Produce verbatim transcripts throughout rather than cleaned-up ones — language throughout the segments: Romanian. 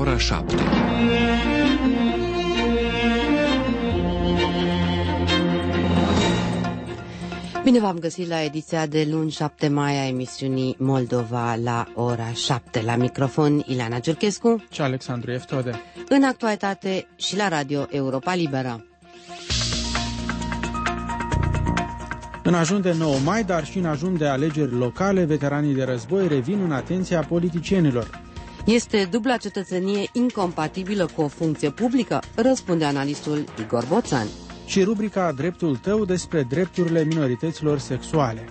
ora șapte. Bine v-am găsit la ediția de luni șapte mai a emisiunii Moldova la ora șapte. La microfon Ileana Giurchescu și Alexandru Eftode. În actualitate și la Radio Europa Liberă. În ajun de nouă mai, dar și în ajun de alegeri locale, veteranii de război revin în atenția politicienilor. Este dubla cetățenie incompatibilă cu o funcție publică? Răspunde analistul Igor Boțan. Și rubrica Dreptul tău despre drepturile minorităților sexuale.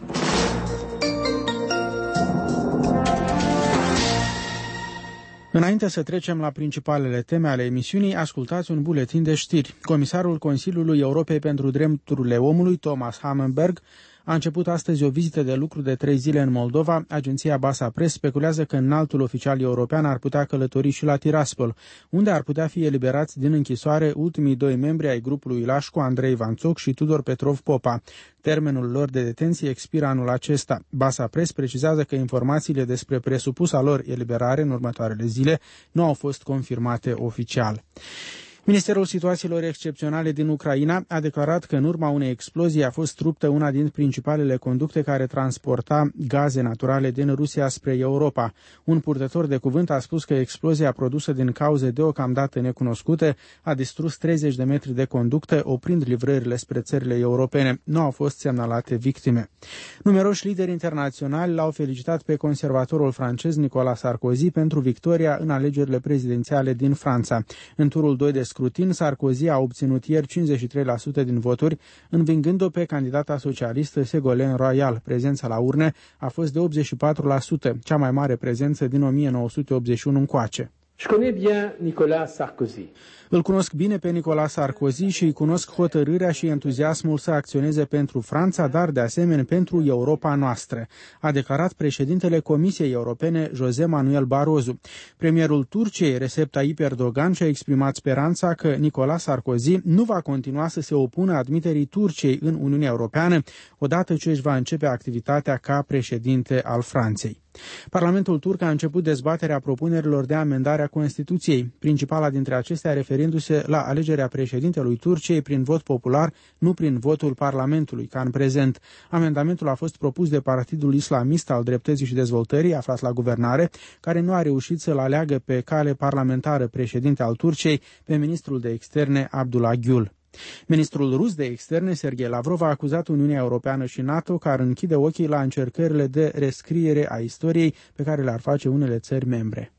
Înainte să trecem la principalele teme ale emisiunii, ascultați un buletin de știri. Comisarul Consiliului Europei pentru Drepturile Omului, Thomas Hammarberg, a început astăzi o vizită de lucru de trei zile în Moldova. Agenția Basa Press speculează că înaltul oficial european ar putea călători și la Tiraspol, unde ar putea fi eliberați din închisoare ultimii doi membri ai grupului Ilașcu, Andrei Vanțoc și Tudor Petrov Popa. Termenul lor de detenție expiră anul acesta. Basa Press precizează că informațiile despre presupusa lor eliberare în următoarele zile nu au fost confirmate oficial. Ministerul Situațiilor Excepționale din Ucraina a declarat că în urma unei explozii a fost ruptă una din principalele conducte care transporta gaze naturale din Rusia spre Europa. Un purtător de cuvânt a spus că explozia produsă din cauze deocamdată necunoscute a distrus treizeci de metri de conductă, oprind livrările spre țările europene. Nu au fost semnalate victime. Numeroși lideri internaționali l-au felicitat pe conservatorul francez Nicolas Sarkozy pentru victoria în alegerile prezidențiale din Franța. În turul doi de scrutin, Sarkozy a obținut ieri cincizeci și trei la sută din voturi, învingând-o pe candidata socialistă Ségolène Royal. Prezența la urne a fost de optzeci și patru la sută, cea mai mare prezență din o mie nouă sute optzeci și unu încoace. Je connais bien Nicolas Sarkozy. Îl cunosc bine pe Nicolas Sarkozy și îi cunosc hotărârea și entuziasmul să acționeze pentru Franța, dar de asemenea pentru Europa noastră, a declarat președintele Comisiei Europene José Manuel Barroso. Premierul Turciei Recep Tayyip Erdogan și-a exprimat speranța că Nicolas Sarkozy nu va continua să se opună admiterii Turciei în Uniunea Europeană odată ce își va începe activitatea ca președinte al Franței. Parlamentul turc a început dezbaterea propunerilor de amendare a Constituției, principala dintre acestea referindu-se la alegerea președintelui Turciei prin vot popular, nu prin votul Parlamentului, ca în prezent. Amendamentul a fost propus de Partidul Islamist al Dreptății și Dezvoltării, aflat la guvernare, care nu a reușit să-l aleagă pe cale parlamentară președinte al Turciei pe ministrul de externe Abdullah Gül. Ministrul rus de externe, Sergei Lavrov, a acuzat Uniunea Europeană și NATO că ar închide ochii la încercările de rescriere a istoriei pe care le-ar face unele țări membre.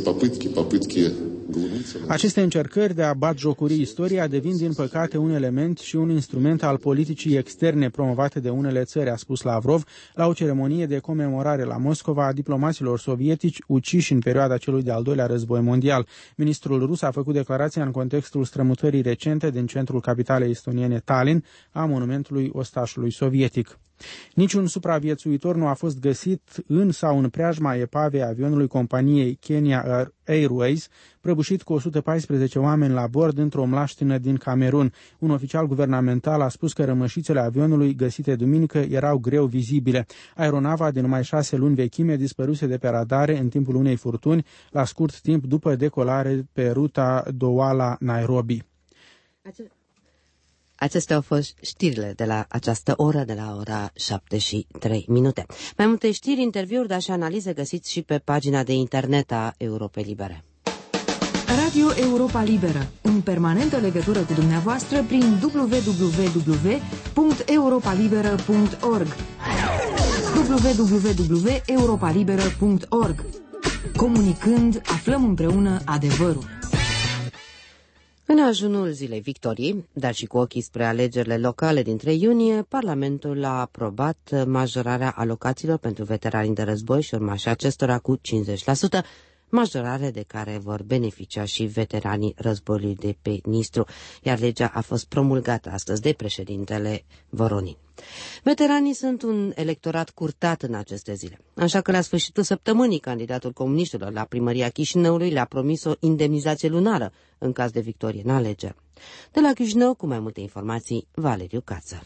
Aceste încercări de a batjocori istoria devin, din păcate, un element și un instrument al politicii externe promovate de unele țări, a spus Lavrov la o ceremonie de comemorare la Moscova a diplomaților sovietici uciși în perioada celui de-al doilea război mondial. Ministrul rus a făcut declarația în contextul strămutării recente din centrul capitalei estoniene Tallinn a monumentului ostașului sovietic. Niciun supraviețuitor nu a fost găsit în sau în preajma epavei avionului companiei Kenya Airways, prăbușit cu o sută paisprezece oameni la bord într-o mlaștină din Camerun. Un oficial guvernamental a spus că rămășițele avionului găsite duminică erau greu vizibile. Aeronava de numai șase luni vechime dispăruse de pe radare în timpul unei furtuni, la scurt timp după decolare pe ruta Douala-Nairobi. Acestea au fost știrile de la această oră, de la ora șapte și trei minute. Mai multe știri, interviuri, dar și analize găsiți și pe pagina de internet a Europei Libere. Radio Europa Liberă, în permanentă legătură cu dumneavoastră prin w w w punct europa liberă punct org w w w punct europa liberă punct org. Comunicând, aflăm împreună adevărul. În ajunul zilei victoriei, dar și cu ochii spre alegerile locale din trei iunie, Parlamentul a aprobat majorarea alocațiilor pentru veteranii de război și urmașii acestora cu cincizeci la sută, majorare de care vor beneficia și veteranii războiului de pe Nistru, iar legea a fost promulgată astăzi de președintele Voronin. Veteranii sunt un electorat curtat în aceste zile, așa că la sfârșitul săptămânii candidatul comuniștilor la primăria Chișinăului le-a promis o indemnizație lunară în caz de victorie în alegeri. De la Chișinău, cu mai multe informații, Valeriu Cațăr.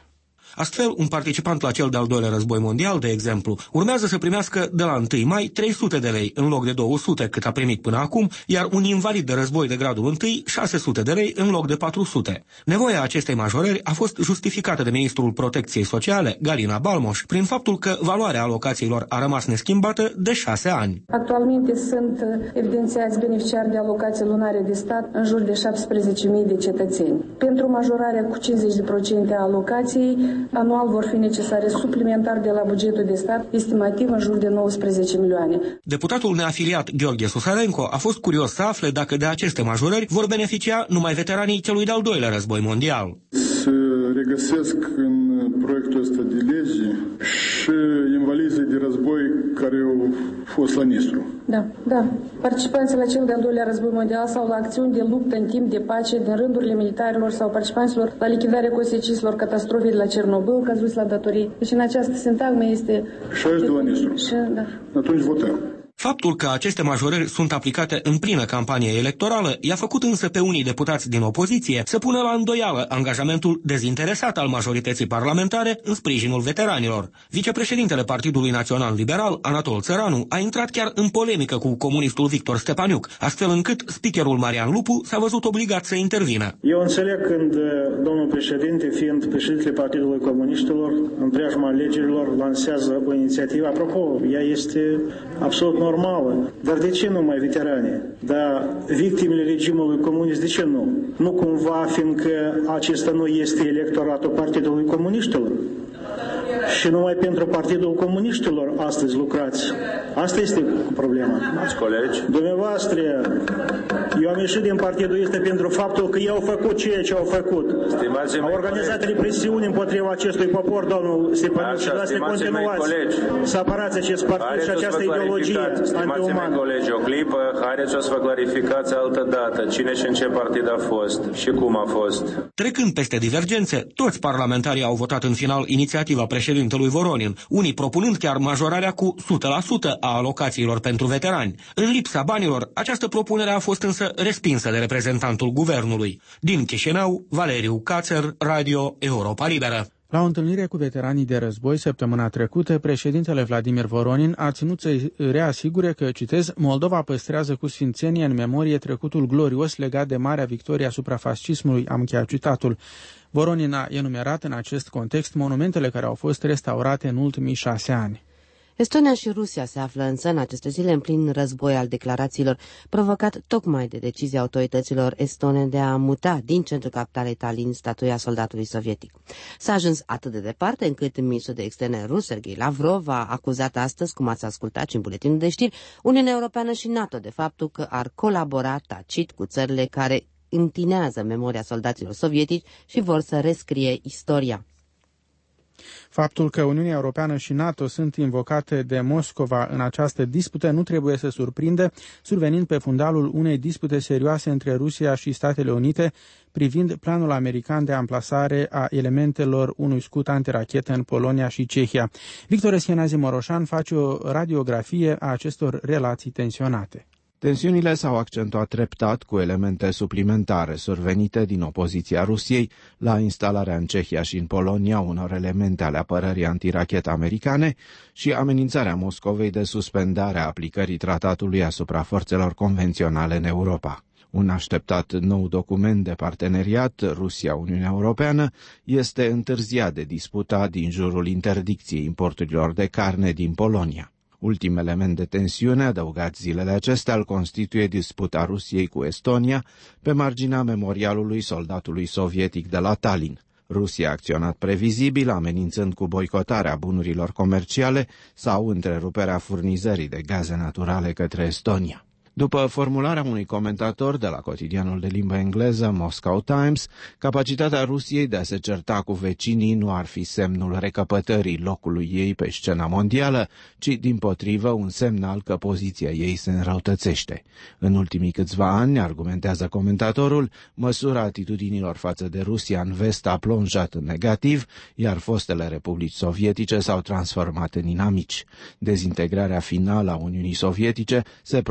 Astfel, un participant la cel de-al doilea război mondial, de exemplu, urmează să primească de la întâi mai trei sute de lei în loc de două sute cât a primit până acum, iar un invalid de război de gradul întâi șase sute de lei în loc de patru sute. Nevoia acestei majorări a fost justificată de ministrul Protecției Sociale, Galina Balmoș, prin faptul că valoarea alocațiilor a rămas neschimbată de șase ani. Actualmente sunt evidențiați beneficiari de alocații lunare de stat în jur de șaptesprezece mii de cetățeni. Pentru majorarea cu cincizeci la sută a alocației, anual vor fi necesare suplimentar de la bugetul de stat, estimativ în jur de nouăsprezece milioane. Deputatul neafiliat Gheorghe Susarenko a fost curios să afle dacă de aceste majorări vor beneficia numai veteranii celui de-al doilea război mondial. Se regăsesc în proiectul ăsta de lege și invalizii de război care au fost la Nistru. Da, da. Participanții la cel de-al doilea război mondial sau la acțiuni de luptă în timp de pace din rândurile militarilor sau participanților la lichidarea consecințelor catastrofei de la Cernobâl, căzuți la datorii. Deci în această sintagmă este... Și de la Nistru. Și, da. Atunci votăm. Faptul că aceste majorări sunt aplicate în plină campanie electorală i-a făcut însă pe unii deputați din opoziție să pună la îndoială angajamentul dezinteresat al majorității parlamentare în sprijinul veteranilor. Vicepreședintele Partidului Național Liberal, Anatol Țăranu, a intrat chiar în polemică cu comunistul Victor Stepaniuc, astfel încât speakerul Marian Lupu s-a văzut obligat să intervină. Eu înțeleg când domnul președinte, fiind președintele Partidului Comuniștilor, în preajma alegerilor, lansează o inițiativă. Apropo, ea este absolut normală. Dar de ce nu mai veterani? Dar victimele regimului comunist, de ce nu? Nu cumva fiindcă acesta nu este electoratul Partidului Comuniștilor? Și numai pentru Partidul Comuniștilor astăzi lucrați. Asta este problema. Ați colegi? Dumneavoastră, eu am ieșit din partidul ăsta pentru faptul că ei au făcut ceea ce au făcut. Au organizat represiuni împotriva acestui popor, domnul Stepaniuc, și vreau să continuați să apărați acest partid și această ideologie antiumană. Colegi, o clipă, haideți să vă clarificați altă dată cine și în ce partid a fost și cum a fost. Trecând peste divergențe, toți parlamentarii au votat în final inițiativa președintelui Voronin, unii propunând chiar majorarea cu o sută la sută a alocațiilor pentru veterani. În lipsa banilor, această propunere a fost însă respinsă de reprezentantul guvernului. Din Chișinău, Valeriu Cațer, Radio Europa Liberă. La o întâlnire cu veteranii de război săptămâna trecută, președintele Vladimir Voronin a ținut să-i reasigure că, citez, Moldova păstrează cu sfințenie în memorie trecutul glorios legat de marea victorie asupra fascismului, am încheiat citatul. Voronin a enumerat în acest context monumentele care au fost restaurate în ultimii șase ani. Estonia și Rusia se află însă în aceste zile în plin război al declarațiilor, provocat tocmai de decizia autorităților estone de a muta din centrul capitalei Tallinn statuia soldatului sovietic. S-a ajuns atât de departe încât ministrul de externe rus, Sergei Lavrov, a acuzat astăzi, cum ați ascultat și în buletinul de știri, Uniunea Europeană și NATO de faptul că ar colabora tacit cu țările care întinează memoria soldaților sovietici și vor să rescrie istoria. Faptul că Uniunea Europeană și NATO sunt invocate de Moscova în această dispută nu trebuie să surprinde, survenind pe fundalul unei dispute serioase între Rusia și Statele Unite privind planul american de amplasare a elementelor unui scut antirachetă în Polonia și Cehia. Victor Eschenazi Moroșan face o radiografie a acestor relații tensionate. Tensiunile s-au accentuat treptat cu elemente suplimentare survenite din opoziția Rusiei la instalarea în Cehia și în Polonia unor elemente ale apărării antirachetă americane și amenințarea Moscovei de suspendare a aplicării tratatului asupra forțelor convenționale în Europa. Un așteptat nou document de parteneriat Rusia-Uniunea Europeană este întârziat de disputa din jurul interdicției importurilor de carne din Polonia. Ultim element de tensiune, adăugat zilele acestea, îl constituie disputa Rusiei cu Estonia pe marginea memorialului soldatului sovietic de la Tallinn. Rusia a acționat previzibil, amenințând cu boicotarea bunurilor comerciale sau întreruperea furnizării de gaze naturale către Estonia. După formularea unui comentator de la cotidianul de limbă engleză Moscow Times, capacitatea Rusiei de a se certa cu vecinii nu ar fi semnul recăpătării locului ei pe scena mondială, ci dimpotrivă un semnal că poziția ei se înrăutățește. În ultimii câțiva ani, argumentează comentatorul, măsura atitudinilor față de Rusia în vest a plonjat în negativ, iar fostele republici sovietice s-au transformat în inamici. Dezintegrarea finală a Uniunii Sovietice se produce în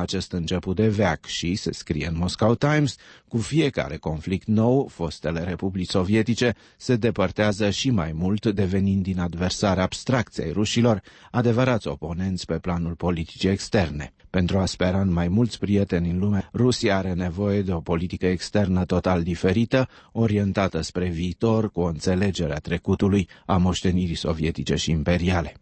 acest început de veac și, se scrie în Moscow Times, cu fiecare conflict nou, fostele republici sovietice se depărtează și mai mult, devenind din adversari abstracți ai rușilor, adevărați oponenți pe planul politicii externe. Pentru a spera în mai mulți prieteni în lume, Rusia are nevoie de o politică externă total diferită, orientată spre viitor, cu o înțelegere a trecutului, a moștenirii sovietice și imperiale.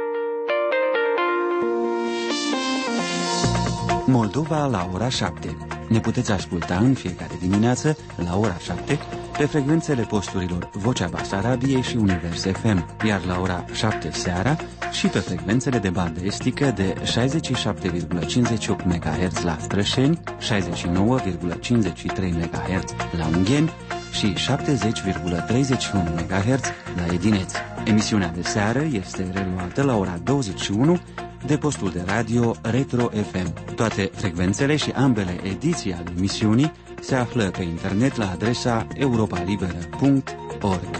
Moldova la ora șapte. Ne puteți asculta în fiecare dimineață, la ora șapte, pe frecvențele posturilor Vocea Basarabiei și Univers F M, iar la ora șapte seara și pe frecvențele de bandă estică de șaizeci și șapte virgulă cincizeci și opt megahertz la Strășeni, șaizeci și nouă virgulă cincizeci și trei megahertz la Ungheni și șaptezeci virgulă treizeci și unu megahertz la Edineț. Emisiunea de seară este reluată la ora douăzeci și unu de postul de radio Retro F M. Toate frecvențele și ambele ediții ale emisiunii se află pe internet la adresa europa liberă punct org.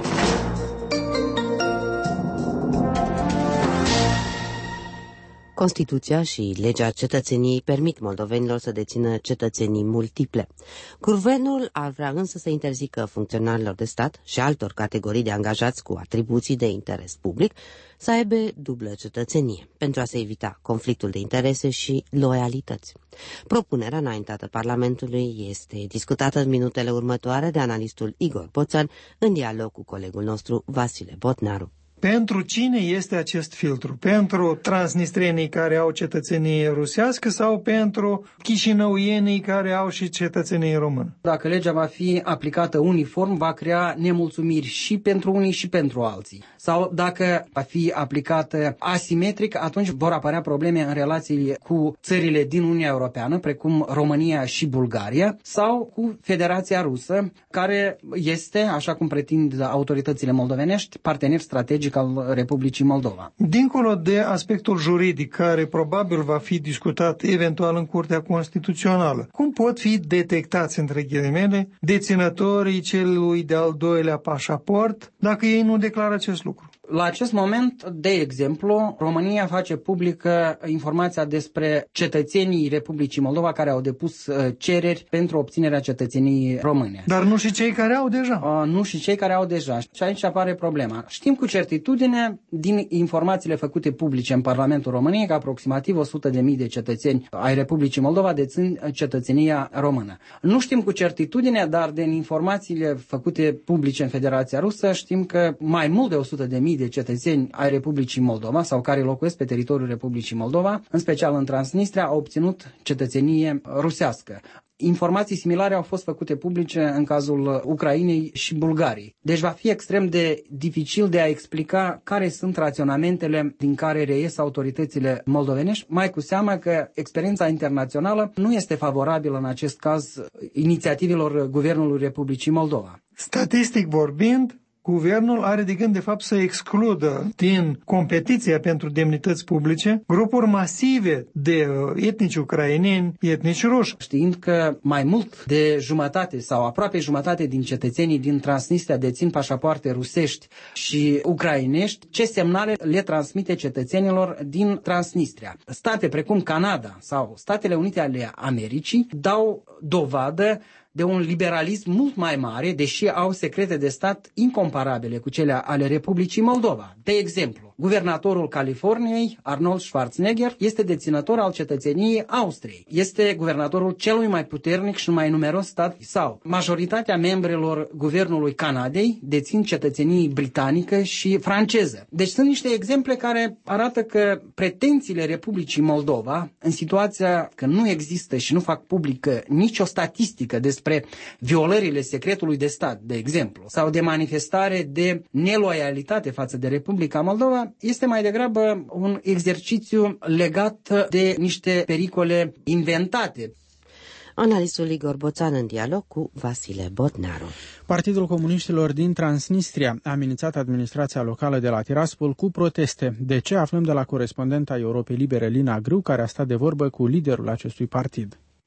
Constituția și legea cetățeniei permit moldovenilor să dețină cetățenii multiple. Guvernul ar vrea însă să interzică funcționarilor de stat și altor categorii de angajați cu atribuții de interes public să aibă dublă cetățenie, pentru a se evita conflictul de interese și loialități. Propunerea înaintată Parlamentului este discutată în minutele următoare de analistul Igor Boțan în dialog cu colegul nostru Vasile Botnaru. Pentru cine este acest filtru? Pentru transnistrenii care au cetățenie rusească sau pentru chișinăuienii care au și cetățenie română? Dacă legea va fi aplicată uniform, va crea nemulțumiri și pentru unii și pentru alții. Sau dacă va fi aplicată asimetric, atunci vor apărea probleme în relațiile cu țările din Uniunea Europeană, precum România și Bulgaria, sau cu Federația Rusă, care este, așa cum pretind autoritățile moldovenești, partener strategic al Republicii Moldova. Dincolo de aspectul juridic, care probabil va fi discutat eventual în Curtea Constituțională, cum pot fi detectați, între ghilimele, deținătorii celui de-al doilea pașaport dacă ei nu declară acest lucru? La acest moment, de exemplu, România face publică informația despre cetățenii Republicii Moldova care au depus cereri pentru obținerea cetățeniei române. Dar nu și cei care au deja. Uh, nu și cei care au deja. Și aici apare problema. Știm cu certitudine, din informațiile făcute publice în Parlamentul României, că aproximativ o sută de mii de cetățeni ai Republicii Moldova dețin cetățenia română. Nu știm cu certitudine, dar din informațiile făcute publice în Federația Rusă, știm că mai mult de o sută de mii de cetățeni ai Republicii Moldova sau care locuiesc pe teritoriul Republicii Moldova, în special în Transnistria, au obținut cetățenie rusească. Informații similare au fost făcute publice în cazul Ucrainei și Bulgariei. Deci va fi extrem de dificil de a explica care sunt raționamentele din care reies autoritățile moldovenești, mai cu seamă că experiența internațională nu este favorabilă în acest caz inițiativelor Guvernului Republicii Moldova. Statistic vorbind, Guvernul are de gând, de fapt, să excludă din competiția pentru demnități publice grupuri masive de etnici ucraineni, etnici ruși. Știind că mai mult de jumătate sau aproape jumătate din cetățenii din Transnistria dețin pașapoarte rusești și ucrainești, ce semnale le transmite cetățenilor din Transnistria? State precum Canada sau Statele Unite ale Americii dau dovadă de un liberalism mult mai mare, deși au secrete de stat incomparabile cu cele ale Republicii Moldova. De exemplu, guvernatorul Californiei, Arnold Schwarzenegger, este deținător al cetățeniei Austriei. Este guvernatorul celui mai puternic și mai numeros stat, sau majoritatea membrelor guvernului Canadei dețin cetățenii britanică și franceză. Deci sunt niște exemple care arată că pretențiile Republicii Moldova, în situația că nu există și nu fac publică nicio statistică despre despre violările secretului de stat, de exemplu, sau de manifestare de neloialitate față de Republica Moldova, este mai degrabă un exercițiu legat de niște pericole inventate. Analistul Igor Boțan în dialog cu Vasile Botnaru. Partidul Comuniștilor din Transnistria a amenințat administrația locală de la Tiraspol cu proteste. De ce? Aflăm de la corespondenta Europei Libere, Lina Grâu, care a stat de vorbă cu liderul acestui partid.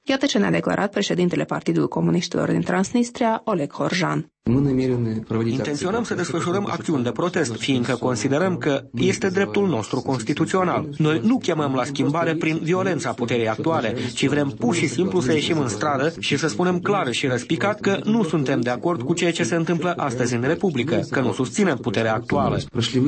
Iată ce ne-a declarat președintele Partidului Comuniștilor din Transnistria, Oleg Horjan. Intenționăm să desfășurăm acțiuni de protest, fiindcă considerăm că este dreptul nostru constituțional. Noi nu chemăm la schimbare prin violența puterii actuale, ci vrem pur și simplu să ieșim în stradă și să spunem clar și răspicat că nu suntem de acord cu ceea ce se întâmplă astăzi în Republică, că nu susținem puterea actuală.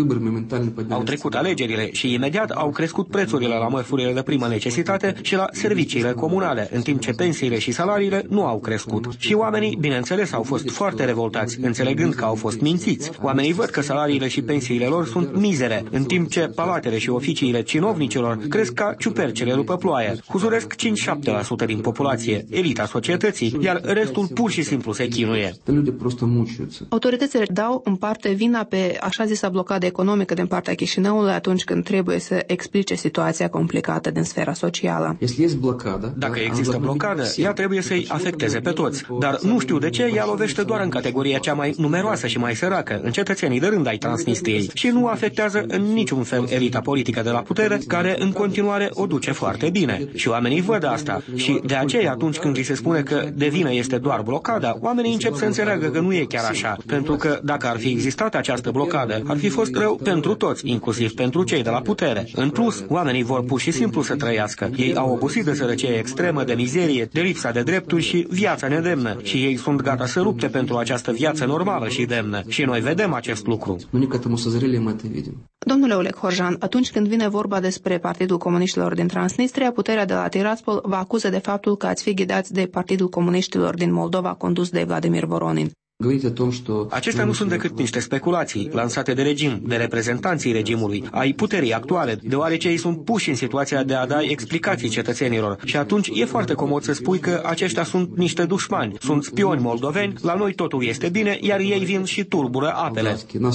Au trecut alegerile și imediat au crescut prețurile la mărfurile de primă necesitate și la serviciile comunale, în timp ce pensiile și salariile nu au crescut. Și oamenii, bineînțeles, au fost foarte revoltați, înțelegând că au fost mințiți. Oamenii văd că salariile și pensiile lor sunt mizere, în timp ce palatele și oficiile cinovnicilor cresc ca ciupercele după ploaie. Huzuresc cinci șapte la sută din populație, elita societății, iar restul pur și simplu se chinuie. Autoritățile dau în parte vina pe așa zisa blocadă economică din partea Chișinăului atunci când trebuie să explice situația complicată din sfera socială. Dacă există blocadă, ea trebuie să-i afecteze pe toți, dar nu știu de ce ea lovește doar în categoria cea mai numeroasă și mai săracă, în cetățenii de rând ai Transnistriei, și nu afectează în niciun fel elita politică de la putere, care în continuare o duce foarte bine. Și oamenii văd asta. Și de aceea, atunci când li se spune că de vină este doar blocada, oamenii încep să înțeleagă că nu e chiar așa, pentru că dacă ar fi existat această blocadă, ar fi fost rău pentru toți, inclusiv pentru cei de la putere. În plus, oamenii vor pur și simplu să trăiască. Ei au obosit de sărăcie extremă, de mizerie, de lipsa de drepturi și viața nedemnă. Și ei sunt gata să lupte pentru această viață normală și demnă. Și noi vedem acest lucru. Domnule Oleg Horjan, atunci când vine vorba despre Partidul Comuniștilor din Transnistria, puterea de la Tiraspol vă acuză de faptul că ați fi ghidați de Partidul Comuniștilor din Moldova condus de Vladimir Voronin. Acestea nu sunt decât niște speculații lansate de regim, de reprezentanții regimului, ai puterii actuale, deoarece ei sunt puși în situația de a da explicații cetățenilor. Și atunci e foarte comod să spui că aceștia sunt niște dușmani, sunt spioni moldoveni, la noi totul este bine, iar ei vin și turbură apele.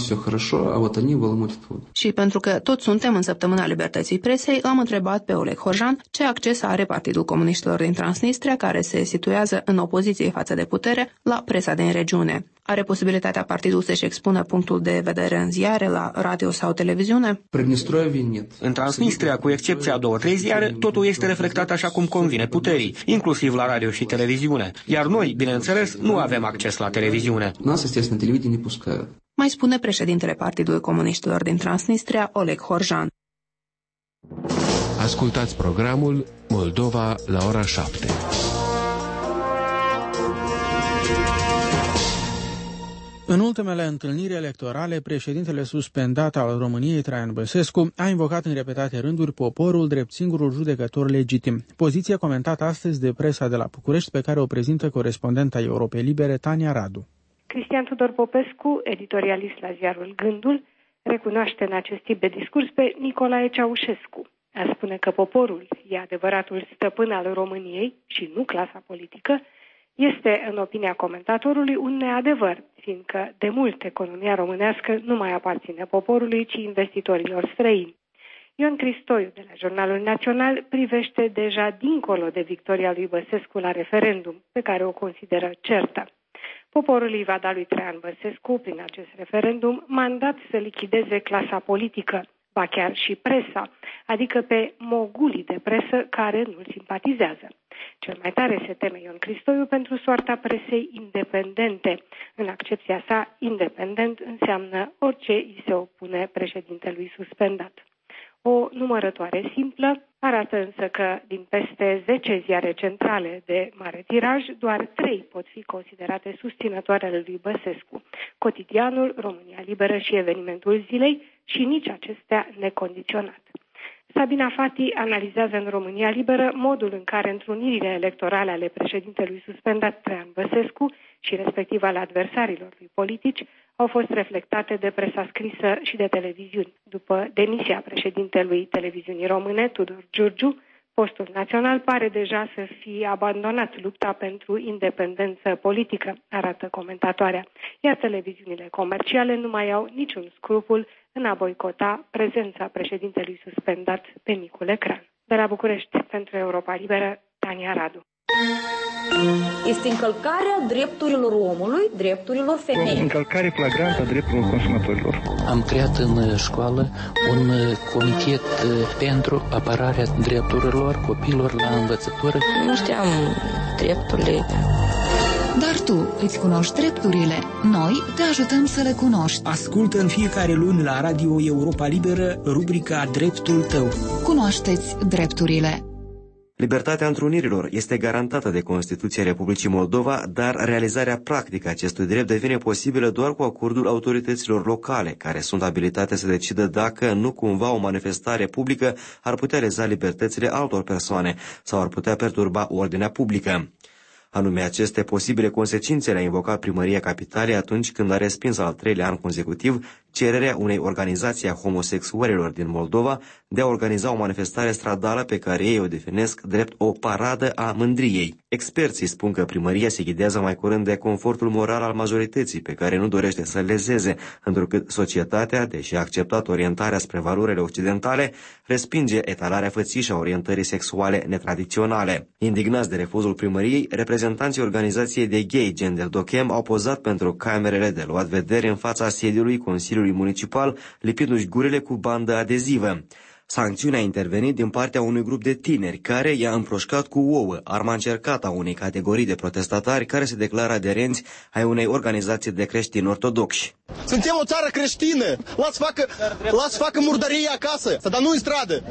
Și pentru că toți suntem în săptămâna libertății presei, l-am întrebat pe Oleg Horjan ce acces are Partidul Comuniștilor din Transnistria, care se situează în opoziție față de putere, la presa din regiune. Are posibilitatea partidul să-și expună punctul de vedere în ziare, la radio sau televiziune? În Transnistria, cu excepția a două-trei ziare, totul este reflectat așa cum convine puterii, inclusiv la radio și televiziune. Iar noi, bineînțeles, nu avem acces la televiziune. Mai spune președintele Partidului Comuniștilor din Transnistria, Oleg Horjan. Ascultați programul Moldova la ora șapte. În ultimele întâlniri electorale, președintele suspendat al României, Traian Băsescu, a invocat în repetate rânduri poporul drept singurul judecător legitim. Poziția comentată astăzi de presa de la București, pe care o prezintă corespondenta Europei Libere, Tania Radu. Cristian Tudor Popescu, editorialist la ziarul Gândul, recunoaște în acest tip de discurs pe Nicolae Ceaușescu. A spune că poporul e adevăratul stăpân al României și nu clasa politică, este, în opinia comentatorului, un neadevăr, fiindcă de mult economia românească nu mai aparține poporului, ci investitorilor străini. Ion Cristoiu, de la Jurnalul Național, privește deja dincolo de victoria lui Băsescu la referendum, pe care o consideră certă. Poporul îi va da lui Traian Băsescu, prin acest referendum, mandat să lichideze clasa politică, ba chiar și presa, adică pe mogulii de presă care nu-l simpatizează. Cel mai tare se teme Ion Cristoiu pentru soarta presei independente. În accepția sa, independent înseamnă orice îi se opune președintelui suspendat. O numărătoare simplă arată însă că din peste zece ziare centrale de mare tiraj, doar trei pot fi considerate susținătoare ale lui Băsescu: Cotidianul, România Liberă și Evenimentul Zilei, și nici acestea necondiționat. Sabina Fati analizează în România Liberă modul în care întrunirile electorale ale președintelui suspendat Traian Băsescu și respectiv ale adversarilor lui politici au fost reflectate de presa scrisă și de televiziuni. După demisia președintelui televiziunii române, Tudor Giurgiu, Postul Național pare deja să fi abandonat lupta pentru independență politică, arată comentatoarea, iar televiziunile comerciale nu mai au niciun scrupul în a boicota prezența președintelui suspendat pe micul ecran. De la București, pentru Europa Liberă, Tania Radu. Este încălcarea drepturilor omului, drepturilor femeii. Încălcare flagrantă a drepturilor consumatorilor. Am creat în școală un comitet pentru apărarea drepturilor copiilor la învățătură. Nu știam drepturile. Dar tu îți cunoști drepturile. Noi te ajutăm să le cunoști. Ascultă în fiecare luni la Radio Europa Liberă rubrica Dreptul tău. Cunoașteți drepturile. Libertatea întrunirilor este garantată de Constituția Republicii Moldova, dar realizarea practică a acestui drept devine posibilă doar cu acordul autorităților locale, care sunt abilitate să decidă dacă nu cumva o manifestare publică ar putea leza libertățile altor persoane sau ar putea perturba ordinea publică. Anume, aceste posibile consecințe le-a invocat Primăria Capitalei atunci când a respins al treilea an consecutiv cererea unei organizații a homosexualilor din Moldova de a organiza o manifestare stradală pe care ei o definesc drept o paradă a mândriei. Experții spun că primăria se ghidează mai curând de confortul moral al majorității, pe care nu dorește să lezeze, întrucât societatea, deși a acceptat orientarea spre valorile occidentale, respinge etalarea fății și a orientării sexuale netradiționale. Indignați de refuzul primăriei, reprezentanții organizației de gay Gender Docem au pozat pentru camerele de luat vedere în fața sediului Consiliului Municipal, lipindu-și gurile cu bandă adezivă. Sancțiunea a intervenit din partea unui grup de tineri care i-a împroșcat cu ouă, arma încercată a unei categorii de protestatari care se declară aderenți ai unei organizații de creștini ortodoxi. Suntem o țară creștină! Lasă facă, lasă facă murdărie acasă, să dar nu în stradă!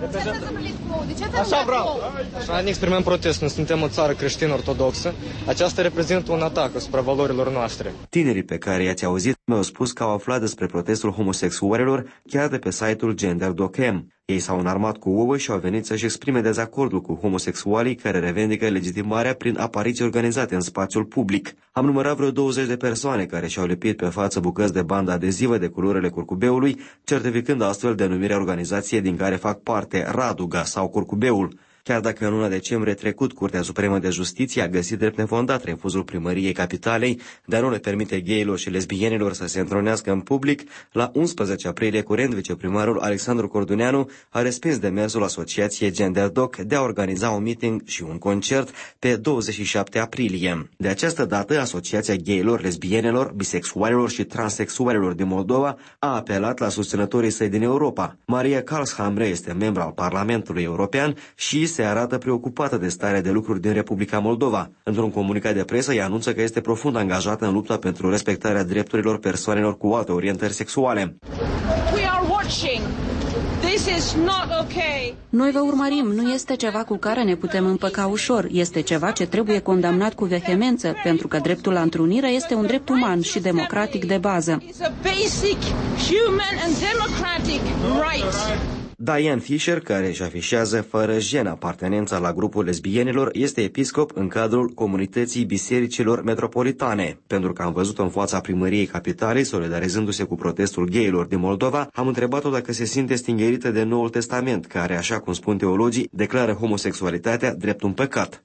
Așa vreau! Așa ne exprimăm protest, noi suntem o țară creștină ortodoxă. Aceasta reprezintă un atac asupra valorilor noastre. Tinerii pe care i-ați auzit mi-au spus că au aflat despre protestul homosexualilor chiar de pe site-ul Gender Docem. Ei s-au înarmat cu ouă și au venit să-și exprime dezacordul cu homosexualii care revendică legitimarea prin apariții organizate în spațiul public. Am numărat vreo douăzeci de persoane care și-au lipit pe față bucăți de bandă adezivă de culorile curcubeului, certificând astfel denumirea organizației din care fac parte, Raduga sau Curcubeul. Chiar dacă în luna decembrie trecut Curtea Supremă de Justiție a găsit drept nefondat refuzul Primăriei Capitalei de a nu le permite gayilor și lesbienilor să se întronească în public, la unsprezece aprilie curent viceprimarul Alexandru Corduneanu a respins demersul Asociației Gender Doc de a organiza un meeting și un concert pe douăzeci și șapte aprilie. De această dată, Asociația Gayilor, Lesbienelor, Bisexualilor și Transexualilor din Moldova a apelat la susținătorii săi din Europa. Maria Karlshamre este membra al Parlamentului European și se arată preocupată de starea de lucruri din Republica Moldova. Într-un comunicat de presă, ea anunță că este profund angajată în lupta pentru respectarea drepturilor persoanelor cu alte orientări sexuale. We are watching. This is not okay. Noi vă urmărim, nu este ceva cu care ne putem împăca ușor, este ceva ce trebuie condamnat cu vehemență, pentru că dreptul la întrunire este un drept uman și democratic de bază. It's a basic human and democratic right. Diane Fisher, care își afișează fără jenă apartenența la grupul lesbienilor, este episcop în cadrul comunității bisericilor metropolitane. Pentru că am văzut-o în fața Primăriei Capitalei, solidarizându-se cu protestul gayilor din Moldova, am întrebat-o dacă se simte stingerită de Noul Testament, care, așa cum spun teologii, declară homosexualitatea drept un păcat.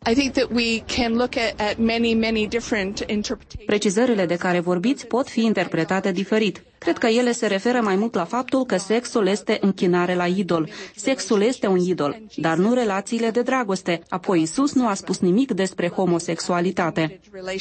Precizările de care vorbiți pot fi interpretate diferit. Cred că ele se referă mai mult la faptul că sexul este închinare la idol. Sexul este un idol, dar nu relațiile de dragoste. Apoi Iisus nu a spus nimic despre homosexualitate.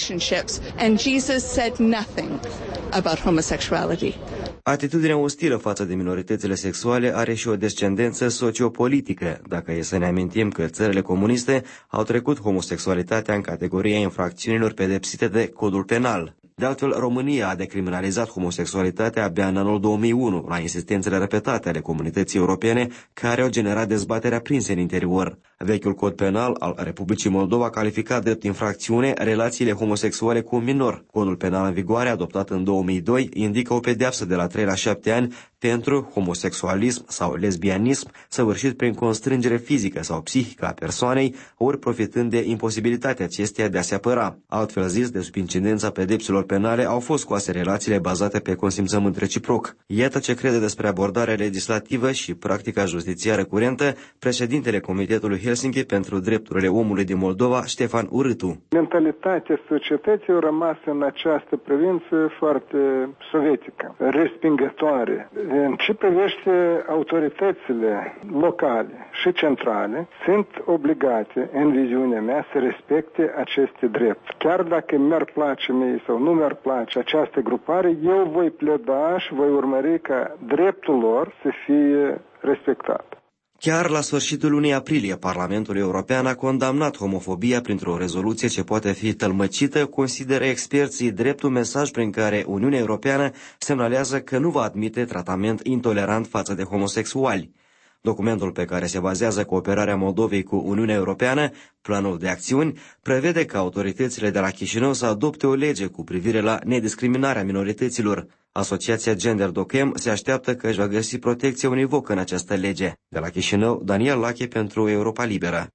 Atitudinea ostilă față de minoritățile sexuale are și o descendență sociopolitică, dacă e să ne amintim că țările comuniste au trecut homosexualitatea în categoria infracțiunilor pedepsite de codul penal. De altfel, România a decriminalizat homosexualitatea abia în anul două mii unu, la insistențele repetate ale comunității europene, care au generat dezbaterea aprinse în interior. Vechiul cod penal al Republicii Moldova califica drept infracțiune relațiile homosexuale cu un minor. Codul penal în vigoare, adoptat în două mii doi, indică o pedeapsă de la trei la șapte ani pentru homosexualism sau lesbianism săvârșit prin constrângere fizică sau psihică a persoanei, ori profitând de imposibilitatea acesteia de a se apăra. Altfel zis, de sub incidența pedepselor penale au fost scoase relațiile bazate pe consimțământ reciproc. Iată ce crede despre abordarea legislativă și practica justițiară curentă președintele Comitetului Helsinki pentru Drepturile Omului din Moldova, Ștefan Urâtu. Mentalitatea societății a rămas în această privință foarte sovietică, respingătoare. În ce privește autoritățile locale și centrale, sunt obligate, în viziunea mea, să respecte aceste drepturi. Chiar dacă mi-ar place mie sau nu mi-ar place această grupare, eu voi pleda și voi urmări ca dreptul lor să fie respectat. Chiar la sfârșitul lunii aprilie, Parlamentul European a condamnat homofobia printr-o rezoluție ce poate fi tălmăcită, consideră experții, drept un mesaj prin care Uniunea Europeană semnalează că nu va admite tratament intolerant față de homosexuali. Documentul pe care se bazează cooperarea Moldovei cu Uniunea Europeană, planul de acțiuni, prevede că autoritățile de la Chișinău să adopte o lege cu privire la nediscriminarea minorităților. Asociația Gender Docem se așteaptă că își va găsi protecție univocă în această lege. De la Chișinău, Daniel Lache pentru Europa Liberă.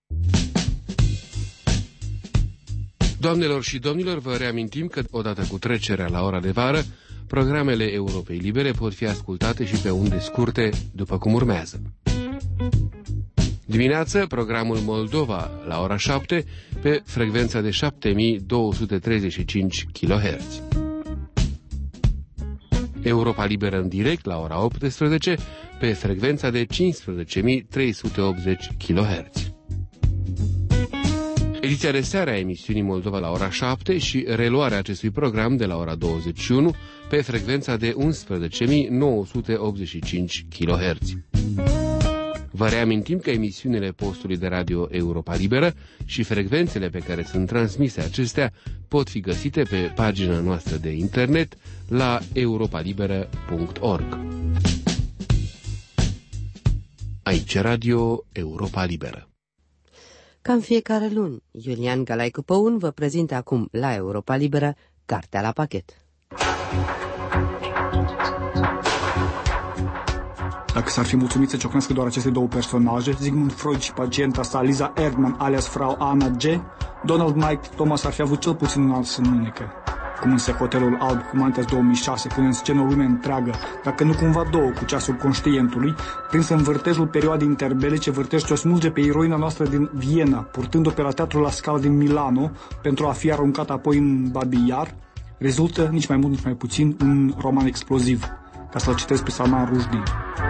Doamnelor și domnilor, vă reamintim că, odată cu trecerea la ora de vară, programele Europei Libere pot fi ascultate și pe unde scurte, după cum urmează. Dimineață, programul Moldova la ora șapte pe frecvența de șapte mii două sute treizeci și cinci kilohertz. Europa Liberă în direct la ora optsprezece pe frecvența de cincisprezece mii trei sute optzeci kilohertz. Ediția de seară a emisiunii Moldova la ora șapte și reluarea acestui program de la ora douăzeci și unu pe frecvența de unsprezece mii nouă sute optzeci și cinci kilohertz. Vă reamintim că emisiunile postului de radio Europa Liberă și frecvențele pe care sunt transmise acestea pot fi găsite pe pagina noastră de internet la europa liberă punct org. Aici Radio Europa Liberă. Ca în fiecare luni, Iulian Galaicu Păun vă prezintă acum la Europa Liberă Cartea la pachet. Dacă s-ar fi mulțumit să ciocnească doar aceste două personaje, Sigmund Freud și pacienta sa Liza Erdmann alias Frau Anna G., Donald Mike Thomas ar fi avut cel puțin un alt sănmânecă. Cum însă Hotelul Alb Humanități două mii șase pune în scenă o lume întreagă, dacă nu cumva două cu ceasul conștientului, prinsă în vârtejul perioadei interbelice, vârtej ce o smulge pe eroina noastră din Viena, purtând-o pe la Teatrul La Scala din Milano, pentru a fi aruncată apoi în Babi Yar, rezultă, nici mai mult, nici mai puțin, un roman exploziv, ca să-l citesc pe Salman Rushdie.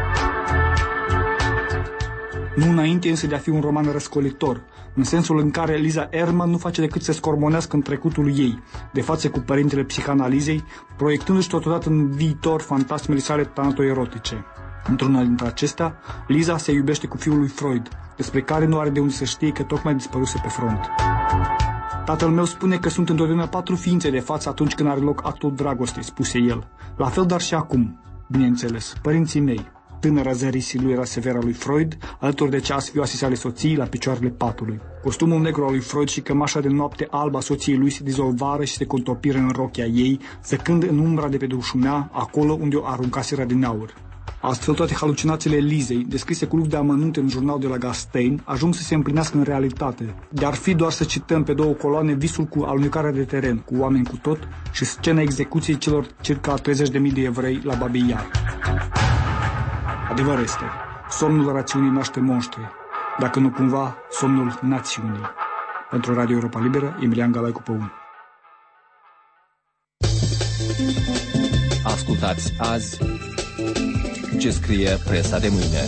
Nu înainte însă de a fi un roman răscolitor, în sensul în care Liza Erdmann nu face decât să scormonească în trecutul ei, de față cu părintele psihanalizei, proiectându-și totodată în viitor fantasmele sale tanatoerotice. Într-una dintre acestea, Liza se iubește cu fiul lui Freud, despre care nu are de unde să știe că tocmai dispăruse pe front. Tatăl meu spune că sunt întotdeauna patru ființe de față atunci când are loc actul dragostei, spuse el. La fel, dar și acum, bineînțeles, părinții mei. Tânăra zărisii lui era Severa lui Freud, alături de cea sfioase sale soții la picioarele patului. Costumul negru al lui Freud și cămașa de noapte albă a soției lui se dizolvară și se contopiră în rochia ei, zăcând în umbra de pe dușumea, acolo unde o aruncaseră din aur. Astfel, toate halucinațiile Lizei, descrise cu lux de amănunte în jurnalul de la Gastein, ajung să se împlinească în realitate. De-ar fi doar să cităm pe două coloane visul cu alunecarea de teren, cu oameni cu tot, și scena execuției celor circa treizeci de mii de evrei la Babi Yar. Adevăr este, somnul rațiunii naște monștri, dacă nu cumva somnul națiunii. Pentru Radio Europa Liberă, Emilian Galaicu Păun. Ascultați azi ce scrie presa de mâine.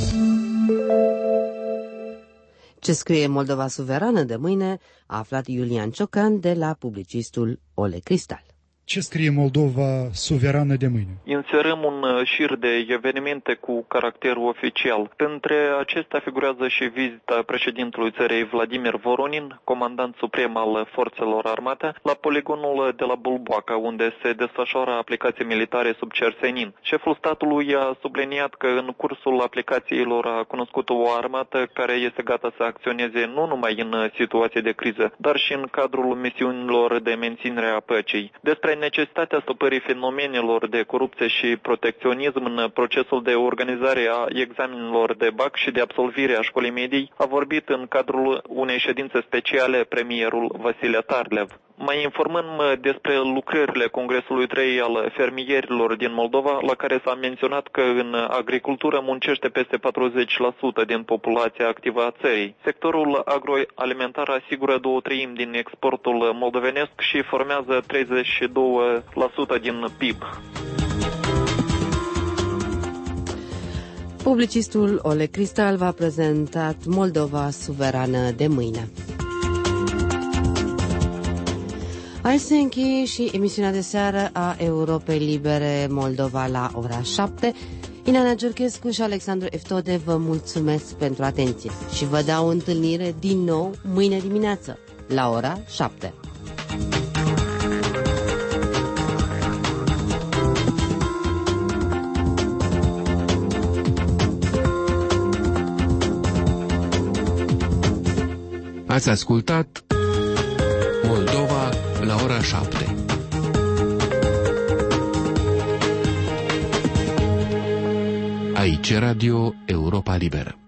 Ce scrie Moldova Suverană de mâine a aflat Iulian Ciocan de la publicistul Ole Cristal. Ce scrie Moldova Suverană de mâine? Inserăm un șir de evenimente cu caracter oficial. Între acestea figurează și vizita președintelui țării Vladimir Voronin, comandant suprem al forțelor armate, la poligonul de la Bulboaca, unde se desfășoară aplicații militare sub cer senin. Șeful statului a subliniat că în cursul aplicațiilor a cunoscut o armată care este gata să acționeze nu numai în situații de criză, dar și în cadrul misiunilor de menținere a păcii. Despre necesitatea stopării fenomenelor de corupție și protecționism în procesul de organizare a examenelor de bac și de absolvire a școlii medii a vorbit în cadrul unei ședințe speciale premierul Vasile Tarlev. Mai informăm despre lucrările Congresului trei al fermierilor din Moldova, la care s-a menționat că în agricultură muncește peste patruzeci la sută din populația activă a țării. Sectorul agroalimentar asigură două treimi din exportul moldovenesc și formează treizeci și doi la sută din P I B. Publicistul Oleg Cristal v-a prezentat Moldova suverană de mâine. Aici se încheie și emisiunea de seară a Europei Libere Moldova la ora șapte. Ileana Giurchescu și Alexandru Eftode vă mulțumesc pentru atenție și vă dau întâlnire din nou mâine dimineață la ora șapte. Ați ascultat Moldova la ora șapte. Aici Radio Europa Liberă.